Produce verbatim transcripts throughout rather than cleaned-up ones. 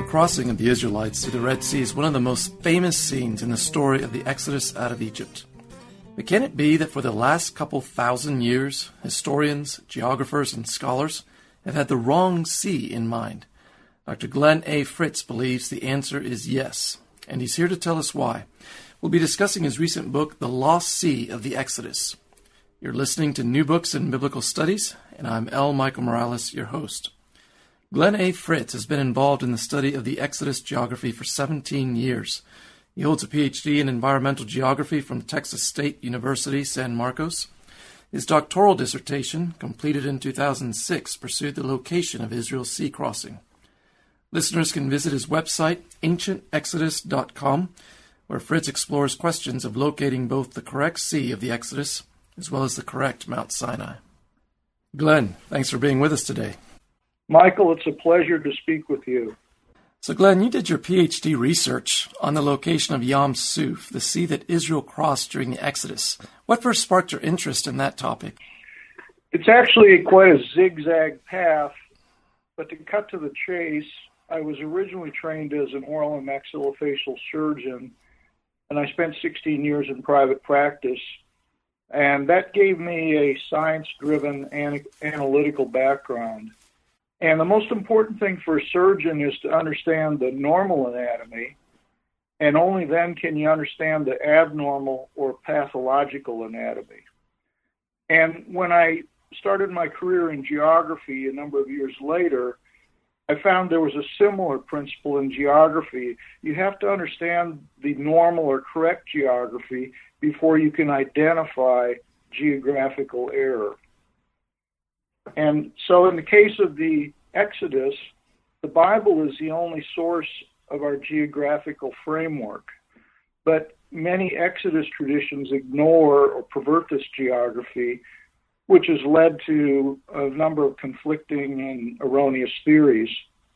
crossing of the Israelites through the Red Sea is one of the most famous scenes in the story of the Exodus out of Egypt. But can it be that for the last couple thousand years, historians, geographers, and scholars have had the wrong sea in mind? Doctor Glenn A. Fritz believes the answer is yes, and he's here to tell us why. We'll be discussing his recent book, The Lost Sea of the Exodus. You're listening to New Books in Biblical Studies, and I'm L. Michael Morales, your host. Glenn A. Fritz has been involved in the study of the Exodus geography for seventeen years. He holds a P H D in environmental geography from Texas State University, San Marcos. His doctoral dissertation, completed in two thousand six, pursued the location of Israel's sea crossing. Listeners can visit his website, ancient exodus dot com, where Fritz explores questions of locating both the correct sea of the Exodus as well as the correct Mount Sinai. Glenn, thanks for being with us today. Michael, it's a pleasure to speak with you. So, Glenn, you did your P H D research on the location of Yam Suf, the sea that Israel crossed during the Exodus. What first sparked your interest in that topic? It's actually quite a zigzag path, but to cut to the chase, I was originally trained as an oral and maxillofacial surgeon, and I spent sixteen years in private practice. And that gave me a science-driven an- analytical background. And the most important thing for a surgeon is to understand the normal anatomy, and only then can you understand the abnormal or pathological anatomy. And when I started my career in geography a number of years later, I found there was a similar principle in geography. You have to understand the normal or correct geography before you can identify geographical error. And so in the case of the Exodus, the Bible is the only source of our geographical framework. But many Exodus traditions ignore or pervert this geography, which has led to a number of conflicting and erroneous theories.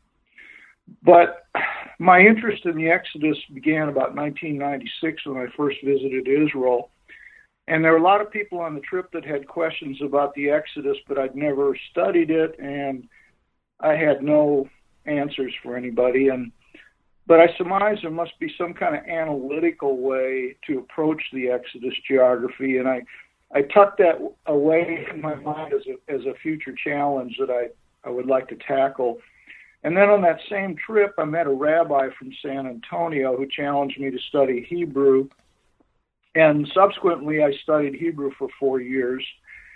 But my interest in the Exodus began about nineteen ninety-six when I first visited Israel. And there were a lot of people on the trip that had questions about the Exodus, but I'd never studied it, and I had no answers for anybody. And but I surmised there must be some kind of analytical way to approach the Exodus geography, and I, I tucked that away in my mind as a, as a future challenge that I, I would like to tackle. And then on that same trip, I met a rabbi from San Antonio who challenged me to study Hebrew. And subsequently, I studied Hebrew for four years.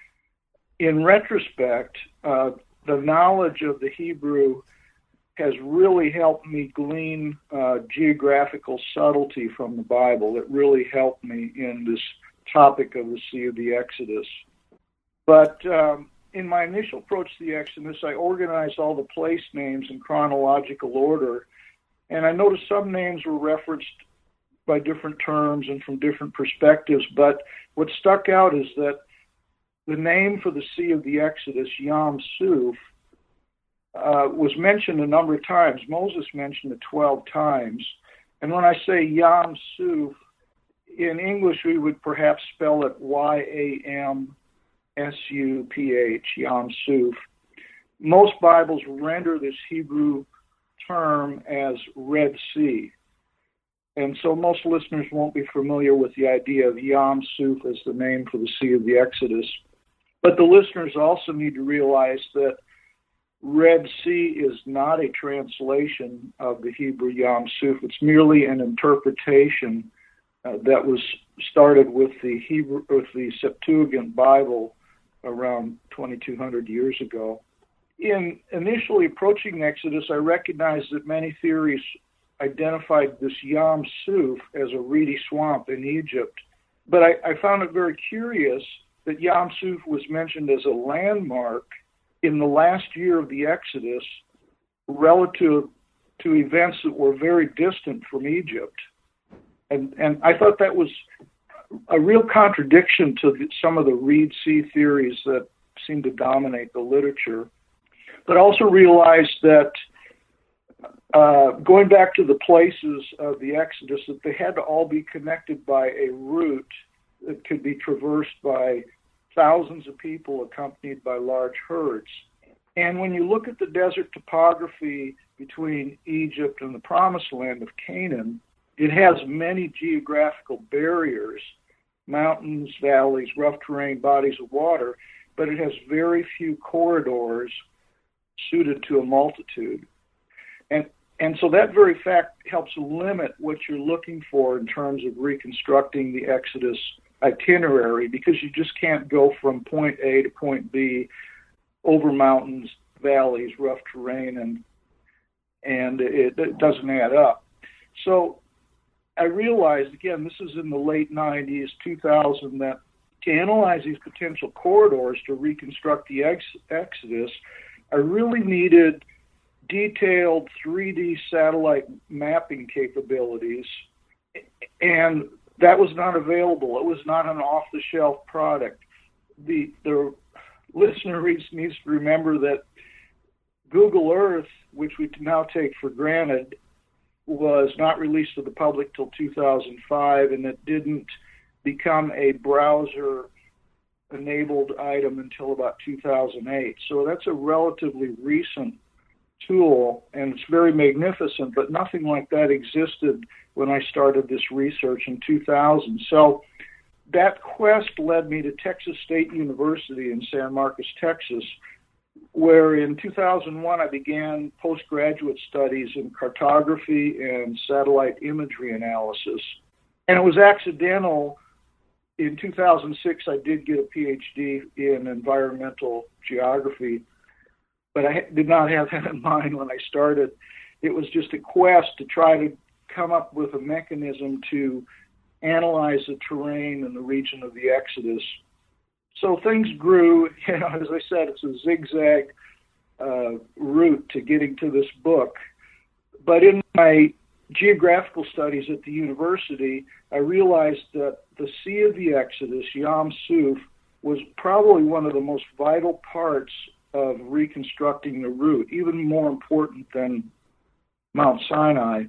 In retrospect, uh, the knowledge of the Hebrew has really helped me glean uh, geographical subtlety from the Bible. It really helped me in this topic of the Sea of the Exodus. But um, in my initial approach to the Exodus, I organized all the place names in chronological order, and I noticed some names were referenced by different terms and from different perspectives, but what stuck out is that the name for the Sea of the Exodus, Yam Suf, uh, was mentioned a number of times. Moses mentioned it twelve times. And when I say Yam Suf, in English we would perhaps spell it Y A M S U P H, Yam Suf. Most Bibles render this Hebrew term as Red Sea. And so most listeners won't be familiar with the idea of Yam Suf as the name for the Sea of the Exodus. But the listeners also need to realize that Red Sea is not a translation of the Hebrew Yam Suf. It's merely an interpretation uh, that was started with the Hebrew, with the Septuagint Bible around twenty-two hundred years ago. In initially approaching Exodus, I recognized that many theories identified this Yam Suf as a reedy swamp in Egypt. But I, I found it very curious that Yam Suf was mentioned as a landmark in the last year of the Exodus relative to events that were very distant from Egypt. And, and I thought that was a real contradiction to the, some of the Reed Sea theories that seem to dominate the literature. But also realized that Uh, going back to the places of the Exodus, that they had to all be connected by a route that could be traversed by thousands of people accompanied by large herds. And when you look at the desert topography between Egypt and the Promised Land of Canaan, it has many geographical barriers, mountains, valleys, rough terrain, bodies of water, but it has very few corridors suited to a multitude. And and so that very fact helps limit what you're looking for in terms of reconstructing the Exodus itinerary, because you just can't go from point A to point B over mountains, valleys, rough terrain, and and it, it doesn't add up. So I realized, again, this is in the late nineties, two thousand, that to analyze these potential corridors to reconstruct the ex- Exodus, I really needed detailed three D satellite mapping capabilities, and that was not available. It was not an off-the-shelf product. The, the listener needs to remember that Google Earth, which we now take for granted, was not released to the public till two thousand five, and it didn't become a browser-enabled item until about two thousand eight. So that's a relatively recent tool, and it's very magnificent, but nothing like that existed when I started this research in two thousand. So that quest led me to Texas State University in San Marcos, Texas, where in two thousand one I began postgraduate studies in cartography and satellite imagery analysis. And it was accidental. In two thousand six, I did get a P H D in environmental geography, but I did not have that in mind when I started. It was just a quest to try to come up with a mechanism to analyze the terrain in the region of the Exodus. So things grew. You know, as I said, it's a zigzag uh, route to getting to this book. But in my geographical studies at the university, I realized that the Sea of the Exodus, Yam Suf, was probably one of the most vital parts of reconstructing the route, even more important than Mount Sinai.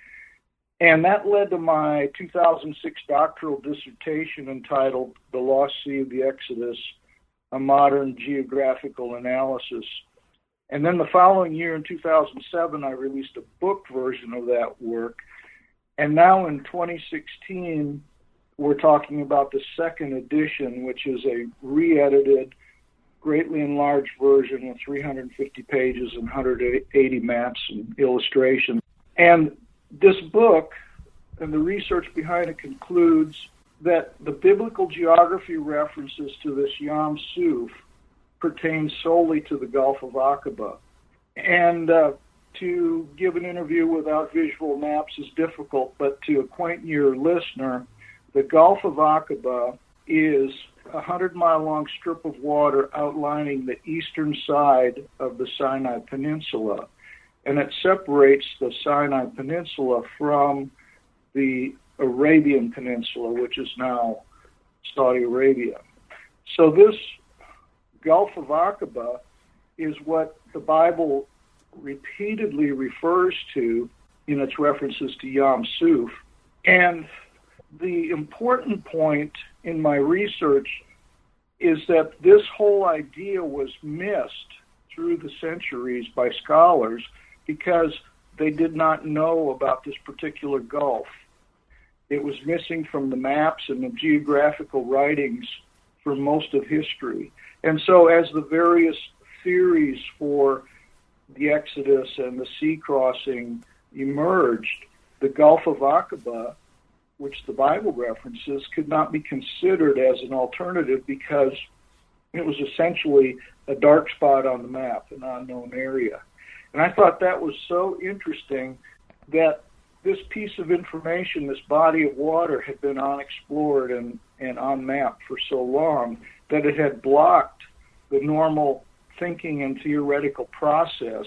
And that led to my two thousand six doctoral dissertation entitled The Lost Sea of the Exodus, A Modern Geographical Analysis. And then the following year, in two thousand seven, I released a book version of that work. And now in twenty sixteen, we're talking about the second edition, which is a re-edited, greatly enlarged version with three hundred fifty pages and one hundred eighty maps and illustrations. And this book and the research behind it concludes that the biblical geography references to this Yam Suf pertain solely to the Gulf of Aqaba. And uh, to give an interview without visual maps is difficult, but to acquaint your listener, the Gulf of Aqaba is a hundred-mile-long strip of water outlining the eastern side of the Sinai Peninsula. And it separates the Sinai Peninsula from the Arabian Peninsula, which is now Saudi Arabia. So this Gulf of Aqaba is what the Bible repeatedly refers to in its references to Yam Suf. And the important point in my research is that this whole idea was missed through the centuries by scholars because they did not know about this particular gulf. It was missing from the maps and the geographical writings for most of history. And so as the various theories for the Exodus and the sea crossing emerged, the Gulf of Aqaba, which the Bible references, could not be considered as an alternative because it was essentially a dark spot on the map, an unknown area. And I thought that was so interesting that this piece of information, this body of water, had been unexplored and, and unmapped for so long that it had blocked the normal thinking and theoretical process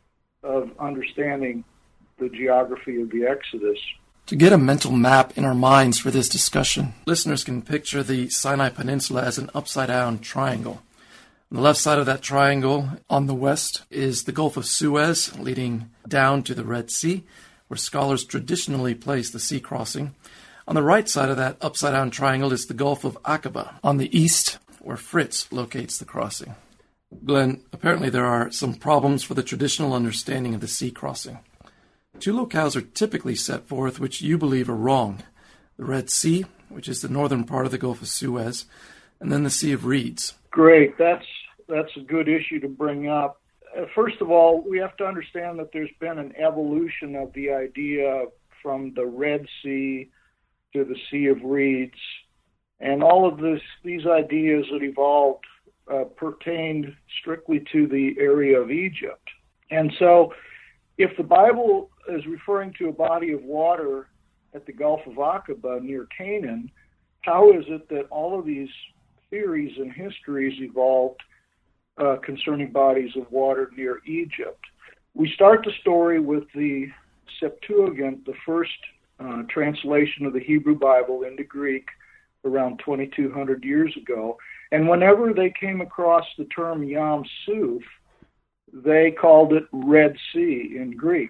of understanding the geography of the Exodus. To get a mental map in our minds for this discussion, listeners can picture the Sinai Peninsula as an upside-down triangle. On the left side of that triangle, on the west, is the Gulf of Suez, leading down to the Red Sea, where scholars traditionally place the sea crossing. On the right side of that upside-down triangle is the Gulf of Aqaba. On the east, where Fritz locates the crossing. Glenn, apparently there are some problems for the traditional understanding of the sea crossing. Two locales are typically set forth which you believe are wrong. The Red Sea, which is the northern part of the Gulf of Suez, and then the Sea of Reeds. Great. That's that's a good issue to bring up. Uh, first of all, we have to understand that there's been an evolution of the idea from the Red Sea to the Sea of Reeds. And all of this, these ideas that evolved uh, pertained strictly to the area of Egypt. And so if the Bible is referring to a body of water at the Gulf of Aqaba near Canaan, how is it that all of these theories and histories evolved uh, concerning bodies of water near Egypt? We start the story with the Septuagint, the first uh, translation of the Hebrew Bible into Greek around twenty-two hundred years ago. And whenever they came across the term Yam Suf, they called it Red Sea in Greek.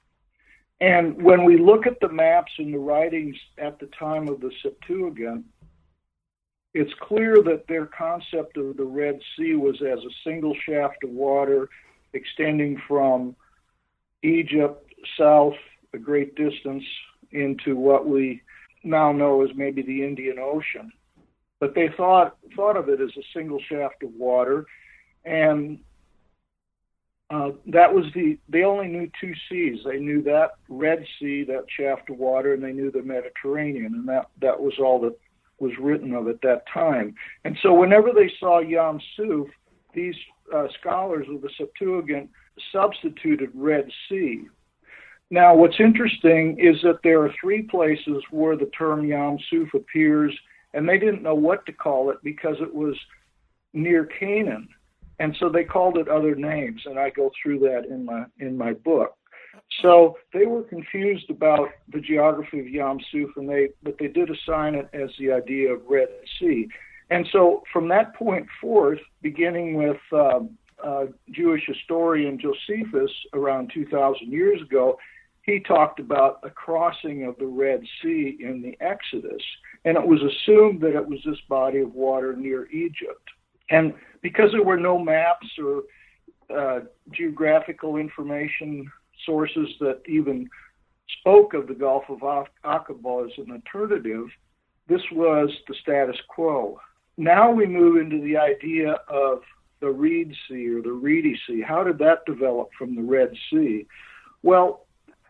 And when we look at the maps and the writings at the time of the Septuagint, it's clear that their concept of the Red Sea was as a single shaft of water extending from Egypt south a great distance into what we now know as maybe the Indian Ocean. But they thought thought of it as a single shaft of water, and uh, that was the, they only knew two seas. They knew that Red Sea, that shaft of water, and they knew the Mediterranean, and that, that was all that was written of at that time. And so whenever they saw Yam Suf, these uh, scholars of the Septuagint substituted Red Sea. Now, what's interesting is that there are three places where the term Yam Suf appears, and they didn't know what to call it because it was near Canaan. And so they called it other names, and I go through that in my in my book. So they were confused about the geography of Yam Suf, and they but they did assign it as the idea of Red Sea. And so from that point forth, beginning with uh, uh, Jewish historian Josephus around two thousand years ago, he talked about a crossing of the Red Sea in the Exodus, and it was assumed that it was this body of water near Egypt. And because there were no maps or uh, geographical information sources that even spoke of the Gulf of Aqaba as an alternative, this was the status quo. Now we move into the idea of the Reed Sea or the Reedy Sea. How did that develop from the Red Sea? Well,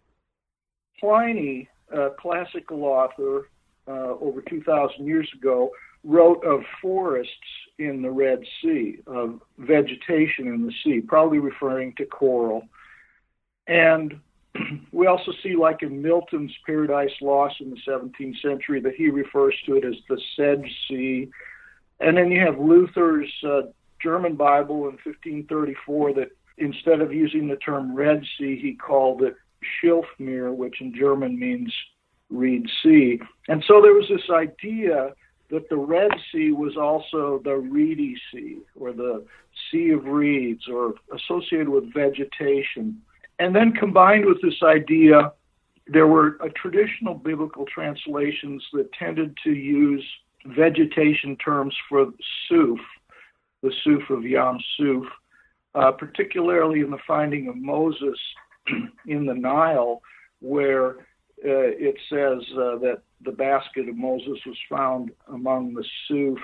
Pliny, a classical author uh, over two thousand years ago, wrote of forests in the Red Sea, of vegetation in the sea, probably referring to coral. And we also see, like in Milton's Paradise Lost in the seventeenth century, that he refers to it as the Sedge Sea. And then you have Luther's uh, German Bible in fifteen thirty-four that instead of using the term Red Sea, he called it Schilfmeer, which in German means Reed Sea. And so there was this idea that the Red Sea was also the Reedy Sea, or the Sea of Reeds, or associated with vegetation. And then combined with this idea, there were uh, traditional biblical translations that tended to use vegetation terms for Suf, the Suf of Yam Suf, uh, particularly in the finding of Moses in the Nile, where uh, it says uh, that the basket of Moses was found among the Suf.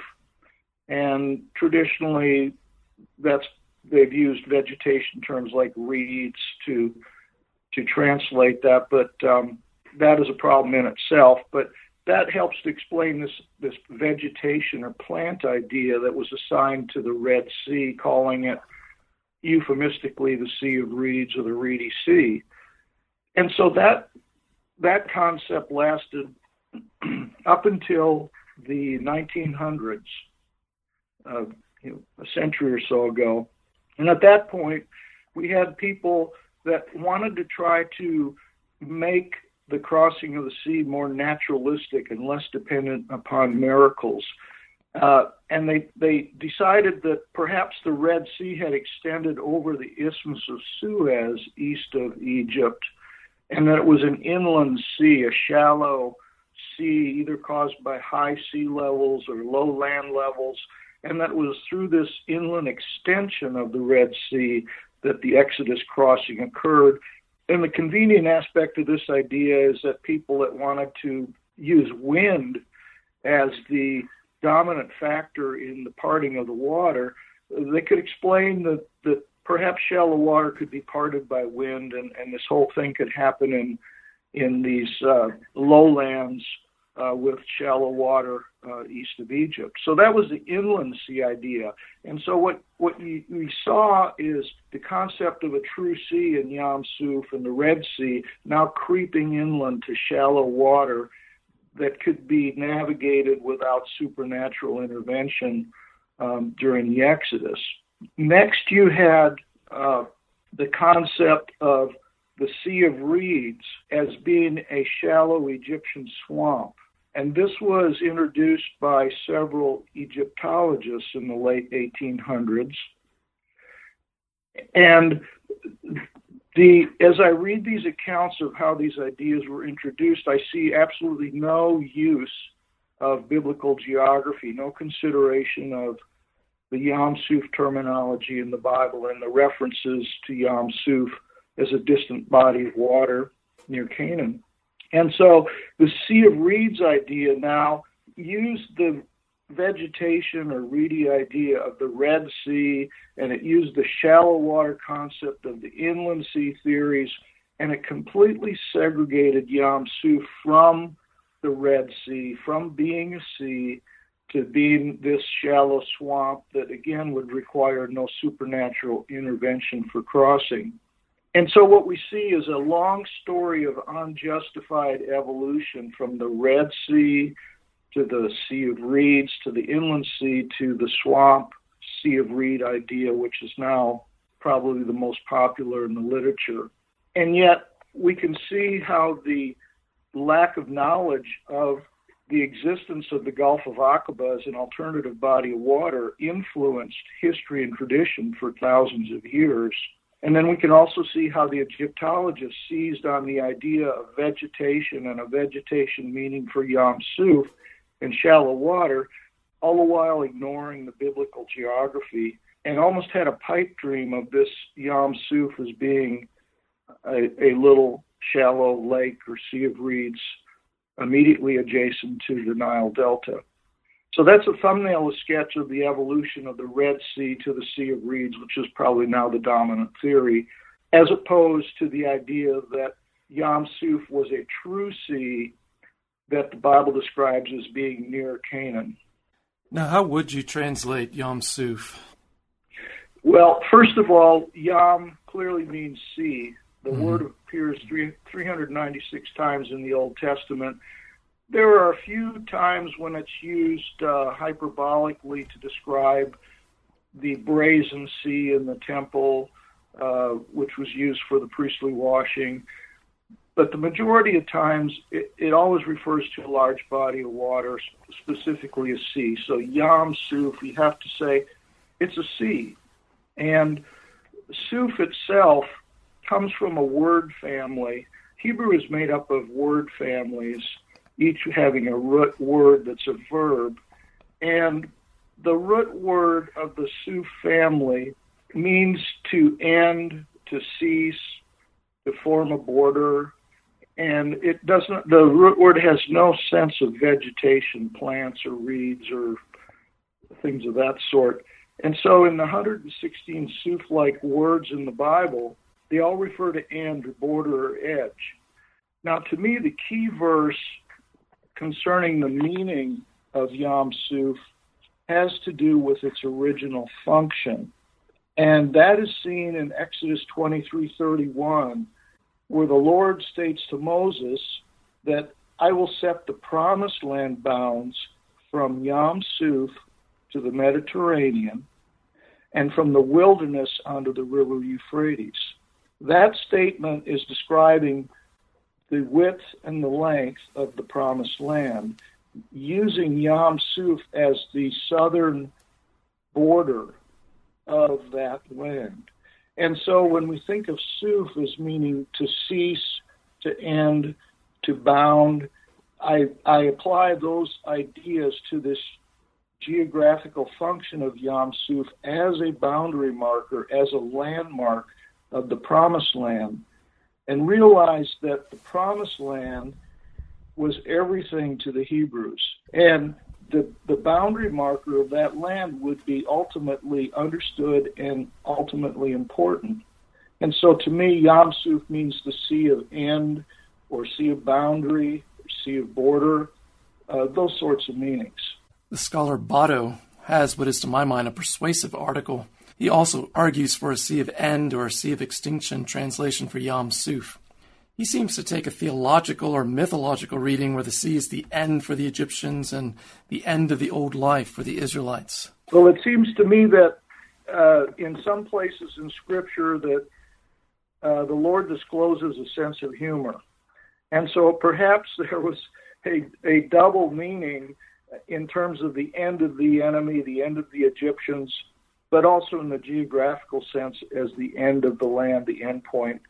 And traditionally, that's they've used vegetation terms like reeds to to translate that, but um, that is a problem in itself. But that helps to explain this this vegetation or plant idea that was assigned to the Red Sea, calling it euphemistically the Sea of Reeds or the Reedy Sea. And so that that concept lasted up until the nineteen hundreds, uh, you know, a century or so ago. And at that point, we had people that wanted to try to make the crossing of the sea more naturalistic and less dependent upon miracles. Uh, and they, they decided that perhaps the Red Sea had extended over the Isthmus of Suez east of Egypt, and that it was an inland sea, a shallow sea, either caused by high sea levels or low land levels. and that was through this inland extension of the Red Sea that the Exodus crossing occurred. And the convenient aspect of this idea is that people that wanted to use wind as the dominant factor in the parting of the water, they could explain that, that perhaps shallow water could be parted by wind, and, and this whole thing could happen in in these uh, lowlands uh, with shallow water uh, east of Egypt. So that was the inland sea idea. And so what, what you, we saw is the concept of a true sea in Yam Suf and the Red Sea now creeping inland to shallow water that could be navigated without supernatural intervention um, during the Exodus. Next, you had uh, the concept of the Sea of Reeds as being a shallow Egyptian swamp. And this was introduced by several Egyptologists in the late eighteen hundreds. And the as I read these accounts of how these ideas were introduced, I see absolutely no use of biblical geography, no consideration of the Yam Suf terminology in the Bible and the references to Yam Suf as a distant body of water near Canaan. And so the Sea of Reeds idea now used the vegetation or reedy idea of the Red Sea, and it used the shallow water concept of the inland sea theories, and it completely segregated Yam Suf from the Red Sea, from being a sea to being this shallow swamp that, again, would require no supernatural intervention for crossing. And so what we see is a long story of unjustified evolution from the Red Sea to the Sea of Reeds to the inland sea to the swamp Sea of Reed idea, which is now probably the most popular in the literature. And yet we can see how the lack of knowledge of the existence of the Gulf of Aqaba as an alternative body of water influenced history and tradition for thousands of years. And then we can also see how the Egyptologists seized on the idea of vegetation and a vegetation meaning for Yam Suf and shallow water, all the while ignoring the biblical geography, and almost had a pipe dream of this Yam Suf as being a, a little shallow lake or Sea of Reeds immediately adjacent to the Nile Delta. So that's a thumbnail sketch of the evolution of the Red Sea to the Sea of Reeds, which is probably now the dominant theory, as opposed to the idea that Yam Suf was a true sea that the Bible describes as being near Canaan. Now, how would you translate Yam Suf? Well, first of all, Yam clearly means sea. The mm-hmm. word appears three hundred ninety-six times in the Old Testament. There are a few times when it's used uh, hyperbolically to describe the brazen sea in the temple, uh, which was used for the priestly washing. But the majority of times, it, it always refers to a large body of water, specifically a sea. So Yam Suf, you have to say it's a sea. And Suf itself comes from a word family. Hebrew is made up of word families, each having a root word that's a verb. And the root word of the Suf family means to end, to cease, to form a border. And it doesn't, the root word has no sense of vegetation, plants or reeds or things of that sort. And so in the one hundred sixteen Suf-like words in the Bible, they all refer to end or border or edge. Now, to me, the key verse concerning the meaning of Yam Suf has to do with its original function. And that is seen in Exodus twenty-three thirty-one, where the Lord states to Moses that I will set the promised land bounds from Yam Suf to the Mediterranean and from the wilderness onto the river Euphrates. That statement is describing the width and the length of the promised land, using Yam Suf as the southern border of that land. And so when we think of Suf as meaning to cease, to end, to bound, I, I apply those ideas to this geographical function of Yam Suf as a boundary marker, as a landmark of the Promised Land, and realized that the Promised Land was everything to the Hebrews. And the, the boundary marker of that land would be ultimately understood and ultimately important. And so to me, Yam Suf means the sea of end, or sea of boundary, or sea of border, uh, those sorts of meanings. The scholar Botto has what is to my mind a persuasive article. He also argues for a sea of end or a sea of extinction translation for Yam Suf. He seems to take a theological or mythological reading where the sea is the end for the Egyptians and the end of the old life for the Israelites. Well, it seems to me that uh, in some places in Scripture that uh, the Lord discloses a sense of humor. And so perhaps there was a, a double meaning in terms of the end of the enemy, the end of the Egyptians, but also in the geographical sense as the end of the land, the end point.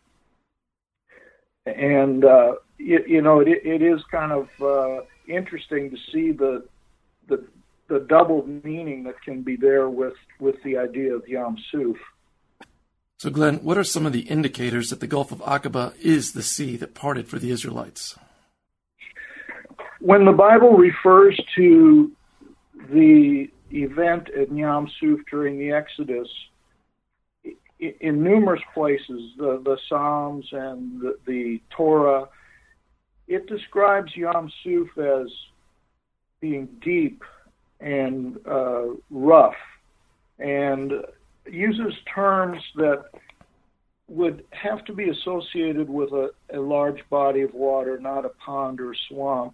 And, uh, it, you know, it, it is kind of uh, interesting to see the, the the double meaning that can be there with, with the idea of Yam Suf. So, Glenn, what are some of the indicators that the Gulf of Aqaba is the sea that parted for the Israelites? When the Bible refers to the event at Yam Suf during the Exodus, in numerous places, the, the Psalms and the, the Torah, it describes Yam Suf as being deep and uh, rough, and uses terms that would have to be associated with a, a large body of water, not a pond or swamp.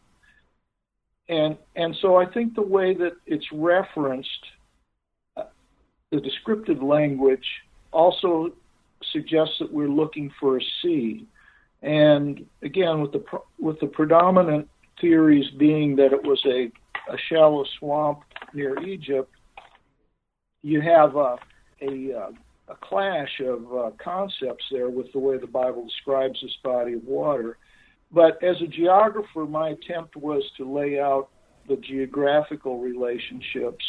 And and so I think the way that it's referenced, uh, the descriptive language, also suggests that we're looking for a sea. And again, with the with the predominant theories being that it was a, a shallow swamp near Egypt, you have a a, a clash of uh, concepts there with the way the Bible describes this body of water. But as a geographer, my attempt was to lay out the geographical relationships.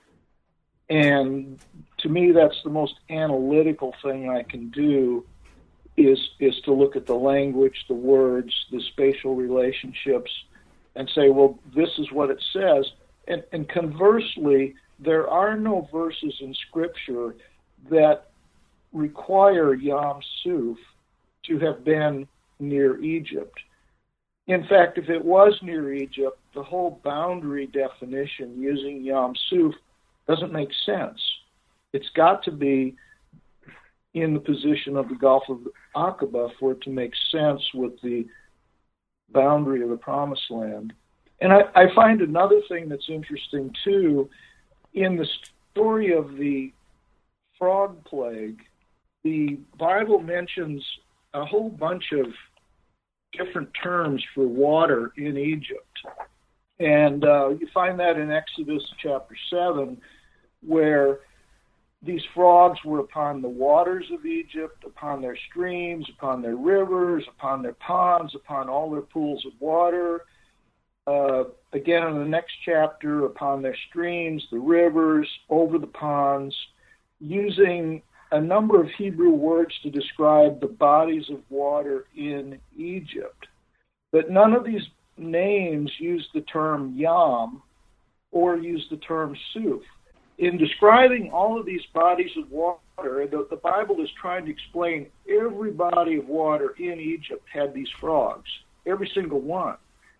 And to me, that's the most analytical thing I can do, is is to look at the language, the words, the spatial relationships, and say, well, this is what it says. And, and conversely, there are no verses in Scripture that require Yam Suf to have been near Egypt. In fact, if it was near Egypt, the whole boundary definition using Yam Suf doesn't make sense. It's got to be in the position of the Gulf of Aqaba for it to make sense with the boundary of the Promised Land. And I, I find another thing that's interesting, too. In the story of the frog plague, the Bible mentions a whole bunch of different terms for water in Egypt. And uh, you find that in Exodus chapter seven, where these frogs were upon the waters of Egypt, upon their streams, upon their rivers, upon their ponds, upon all their pools of water. Uh, again, in the next chapter, upon their streams, the rivers, over the ponds, using a number of Hebrew words to describe the bodies of water in Egypt. But none of these names use the term Yam or use the term Suf. In describing all of these bodies of water, the, the Bible is trying to explain every body of water in Egypt had these frogs, every single one.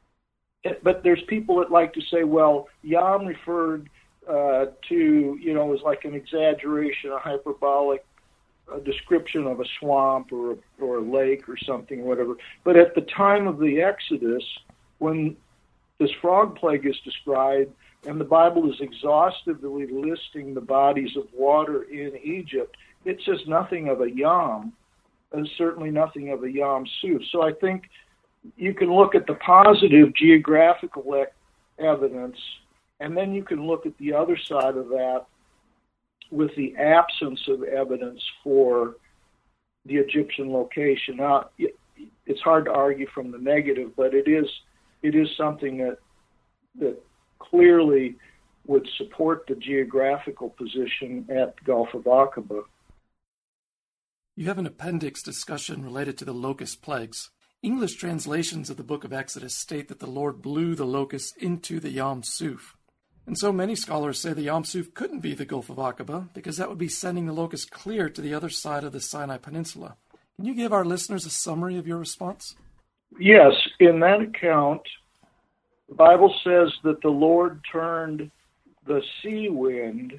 But there's people that like to say, well, Yam referred uh, to, you know, is like an exaggeration, a hyperbolic a description of a swamp or, or a lake or something, or whatever. But at the time of the Exodus, when this frog plague is described, and the Bible is exhaustively listing the bodies of water in Egypt, it says nothing of a Yam, and certainly nothing of a Yam Suf. So I think you can look at the positive geographical e- evidence, and then you can look at the other side of that with the absence of evidence for the Egyptian location. Now, it's hard to argue from the negative, but it is it is something that that clearly would support the geographical position at the Gulf of Aqaba. You have an appendix discussion related to the locust plagues. English translations of the book of Exodus state that the Lord blew the locusts into the Yam Suf. And so many scholars say the Yam Suf couldn't be the Gulf of Aqaba because that would be sending the locusts clear to the other side of the Sinai Peninsula. Can you give our listeners a summary of your response? Yes, in that account, the Bible says that the Lord turned the sea wind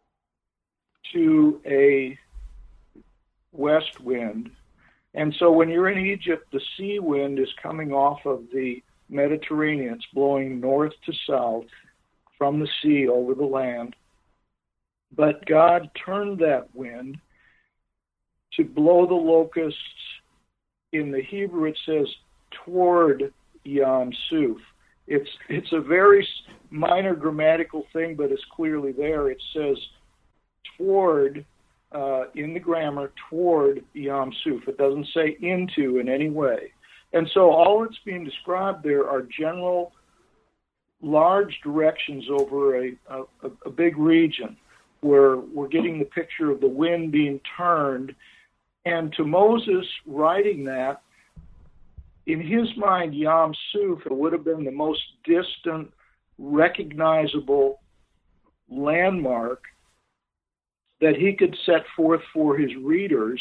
to a west wind. And so when you're in Egypt, the sea wind is coming off of the Mediterranean. It's blowing north to south from the sea over the land. But God turned that wind to blow the locusts. In the Hebrew, it says toward Yam Suf. It's it's a very minor grammatical thing, but it's clearly there. It says toward, uh, in the grammar, toward Yam Suf. It doesn't say into in any way. And so all that's being described there are general large directions over a, a, a big region where we're getting the picture of the wind being turned. And to Moses writing that, in his mind, Yam Suf would have been the most distant, recognizable landmark that he could set forth for his readers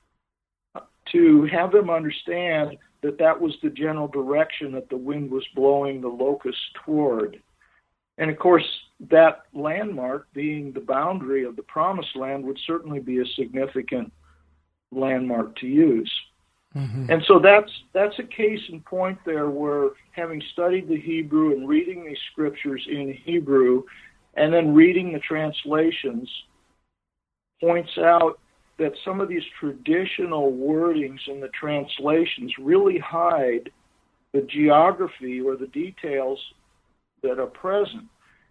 to have them understand that that was the general direction that the wind was blowing the locusts toward. And of course, that landmark being the boundary of the promised land would certainly be a significant landmark to use. Mm-hmm. And so that's that's a case in point there where, having studied the Hebrew and reading these scriptures in Hebrew and then reading the translations, points out that some of these traditional wordings in the translations really hide the geography or the details that are present.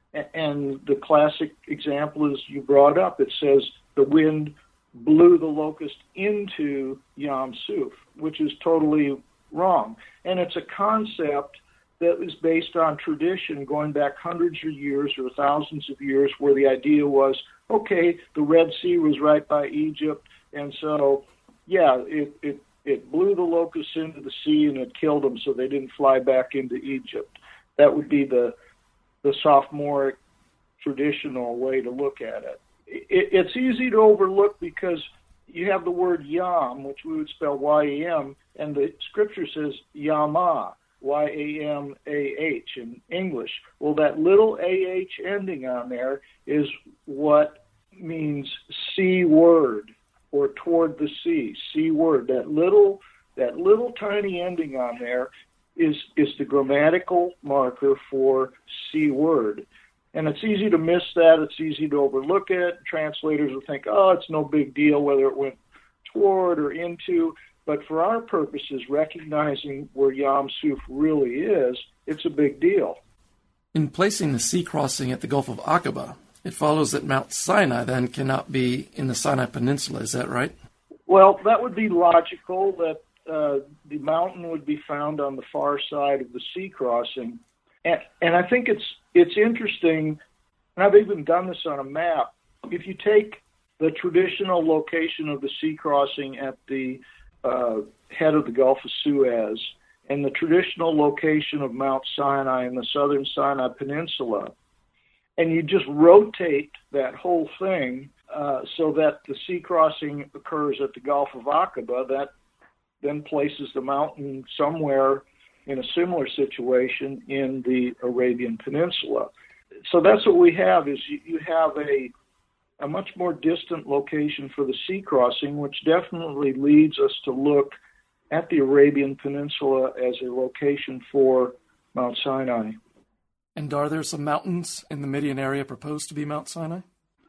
And the classic example is you brought up. It says the wind blew the locust into Yam Suf, which is totally wrong. And it's a concept that is based on tradition going back hundreds of years or thousands of years, where the idea was, okay, the Red Sea was right by Egypt, and so, yeah, it, it, it blew the locusts into the sea and it killed them, so they didn't fly back into Egypt. That would be the the sophomoric traditional way to look at it. it. It's easy to overlook because you have the word Yam, which we would spell Y A M, and the scripture says Yama, Y A M A H in English. Well, that little A H ending on there is what means sea word, or toward the sea, sea word. That little, that little tiny ending on there is is the grammatical marker for sea word. And it's easy to miss that. It's easy to overlook it. Translators will think, oh, it's no big deal whether it went toward or into. But for our purposes, recognizing where Yam Suf really is, it's a big deal. In placing the sea crossing at the Gulf of Aqaba, it follows that Mount Sinai then cannot be in the Sinai Peninsula. Is that right? Well, that would be logical, that uh, the mountain would be found on the far side of the sea crossing. And, and I think it's it's interesting, and I've even done this on a map. If you take the traditional location of the sea crossing at the uh, head of the Gulf of Suez and the traditional location of Mount Sinai in the southern Sinai Peninsula, and you just rotate that whole thing uh, so that the sea crossing occurs at the Gulf of Aqaba, that then places the mountain somewhere in a similar situation in the Arabian Peninsula. So that's what we have, is you, you have a, a much more distant location for the sea crossing, which definitely leads us to look at the Arabian Peninsula as a location for Mount Sinai. And are there some mountains in the Midian area proposed to be Mount Sinai?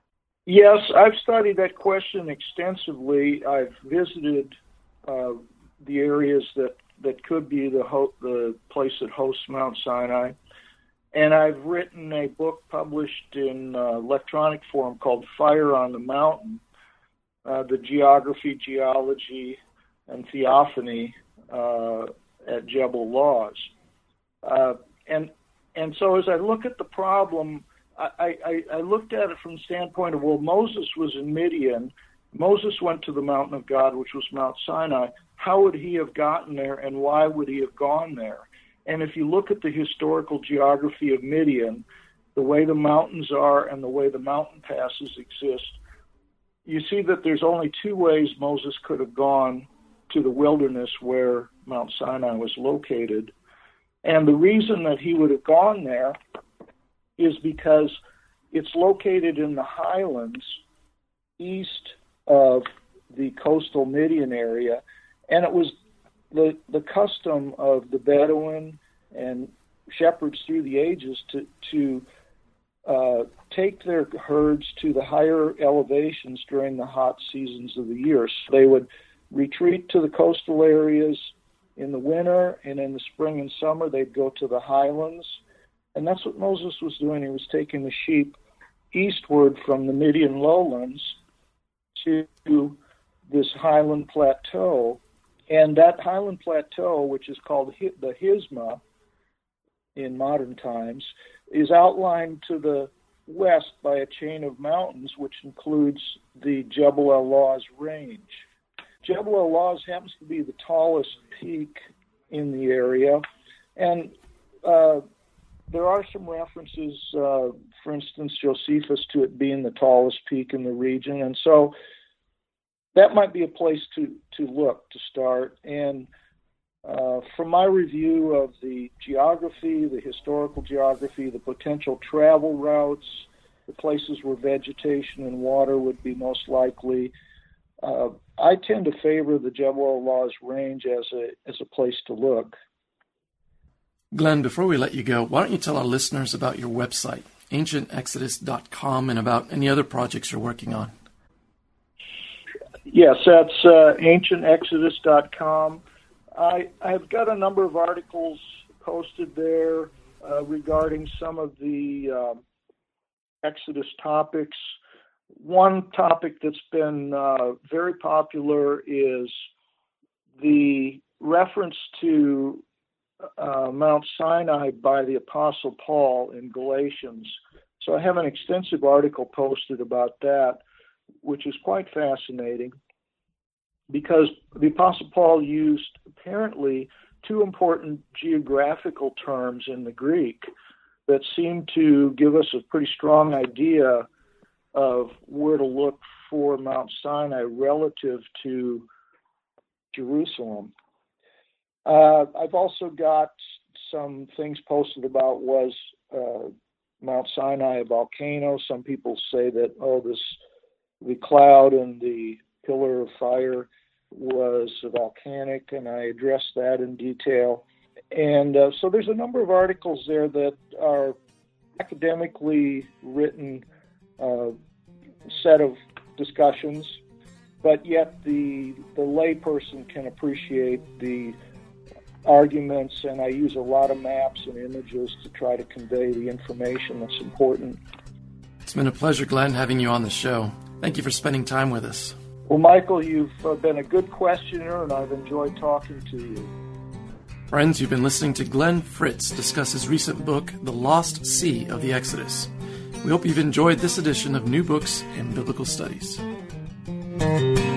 Yes, I've studied that question extensively. I've visited uh, the areas that, that could be the ho- the place that hosts Mount Sinai. And I've written a book published in uh, electronic form called Fire on the Mountain, uh, the geography, geology, and theophany uh, at Jebel Laws. Uh, and and so as I look at the problem, I, I, I looked at it from the standpoint of, well, Moses was in Midian. Moses went to the mountain of God, which was Mount Sinai. How would he have gotten there, and why would he have gone there? And if you look at the historical geography of Midian, the way the mountains are and the way the mountain passes exist, you see that there's only two ways Moses could have gone to the wilderness where Mount Sinai was located. And the reason that he would have gone there is because it's located in the highlands east of the coastal Midian area, and it was the the custom of the Bedouin and shepherds through the ages to to uh, take their herds to the higher elevations during the hot seasons of the year. So they would retreat to the coastal areas in the winter, and in the spring and summer they'd go to the highlands. And that's what Moses was doing. He was taking the sheep eastward from the Midian lowlands to this highland plateau. And that highland plateau, which is called the Hisma in modern times, is outlined to the west by a chain of mountains, which includes the Jebel el-Lawz range. Jebel el-Lawz happens to be the tallest peak in the area, and uh, there are some references, uh, for instance, Josephus, to it being the tallest peak in the region, and so that might be a place to, to look to start. And uh, from my review of the geography, the historical geography, the potential travel routes, the places where vegetation and water would be most likely, uh, I tend to favor the Jebel el-Lawz range as a as a place to look. Glenn, before we let you go, why don't you tell our listeners about your website, ancient exodus dot com, and about any other projects you're working on? Yes, that's uh, ancient exodus dot com. I, I've got a number of articles posted there uh, regarding some of the uh, Exodus topics. One topic that's been uh, very popular is the reference to uh, Mount Sinai by the Apostle Paul in Galatians. So I have an extensive article posted about that, which is quite fascinating, because the Apostle Paul used apparently two important geographical terms in the Greek that seem to give us a pretty strong idea of where to look for Mount Sinai relative to Jerusalem. Uh, I've also got some things posted about, was uh, Mount Sinai a volcano? Some people say that, oh, this the cloud and the pillar of fire was volcanic, and I addressed that in detail. And uh, so there's a number of articles there that are academically written uh, set of discussions, but yet the the layperson can appreciate the arguments, and I use a lot of maps and images to try to convey the information that's important. It's been a pleasure, Glenn, having you on the show. Thank you for spending time with us. Well, Michael, you've uh, been a good questioner, and I've enjoyed talking to you. Friends, you've been listening to Glenn Fritz discuss his recent book, The Lost Sea of the Exodus. We hope you've enjoyed this edition of New Books in Biblical Studies.